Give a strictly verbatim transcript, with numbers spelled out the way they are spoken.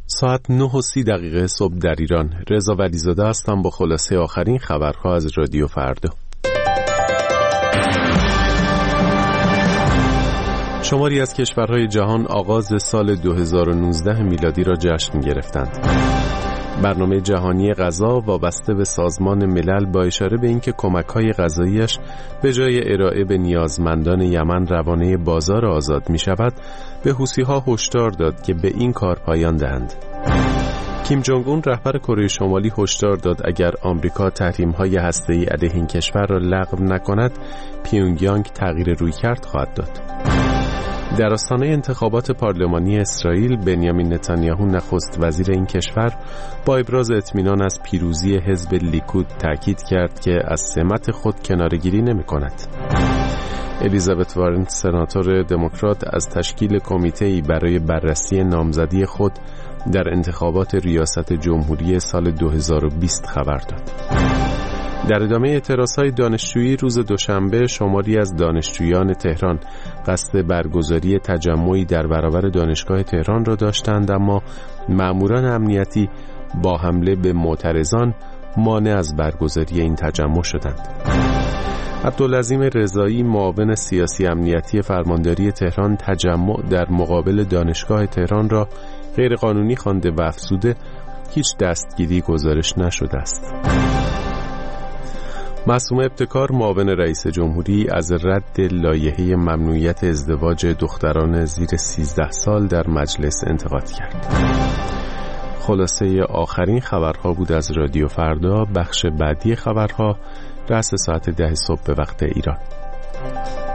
ساعت نه و سی دقیقه صبح در ایران. رضا ولیزاده هستم با خلاصه آخرین خبرها از رادیو فردا. شماری از کشورهای جهان آغاز سال دو هزار و نوزده میلادی را جشن گرفتند. برنامه جهانی غذا وابسته به سازمان ملل با اشاره به اینکه کمک‌های غذاییش به جای ارائه به نیازمندان یمن روانه بازار آزاد می‌شود، به حوثی‌ها هشدار داد که به این کار پایان دهند. کیم جونگ اون رهبر کره شمالی هشدار داد اگر آمریکا تحریم‌های هسته‌ای علیه این کشور را لغو نکند، پیونگیانگ تغییر رویکرد خواهد داد. در آستانه انتخابات پارلمانی اسرائیل، بنیامین نتانیاهو نخست وزیر این کشور با ابراز اطمینان از پیروزی حزب لیکود تاکید کرد که از سمت خود کناره‌گیری نمی‌کند. الیزابت وارن سناتور دموکرات از تشکیل کمیته‌ای برای بررسی نامزدی خود در انتخابات ریاست جمهوری سال دو هزار و بیست خبر داد. در ادامه اعتراضهای دانشجویی روز دوشنبه، شماری از دانشجویان تهران قصد برگزاری تجمعی در برابر دانشگاه تهران را داشتند، اما ماموران امنیتی با حمله به معترضان مانع از برگزاری این تجمع شدند. عبدالعظیم رضایی، معاون سیاسی امنیتی فرمانداری تهران، تجمع در مقابل دانشگاه تهران را غیرقانونی خوانده و افزوده هیچ دستگیری گزارش نشده است. معصومه ابتکار، معاون رئیس جمهوری، از رد لایحه ممنوعیت ازدواج دختران زیر سیزده سال در مجلس انتقاد کرد. خلاصه آخرین خبرها بود از رادیو فردا. بخش بعدی خبرها رأس ساعت ده صبح به وقت ایران.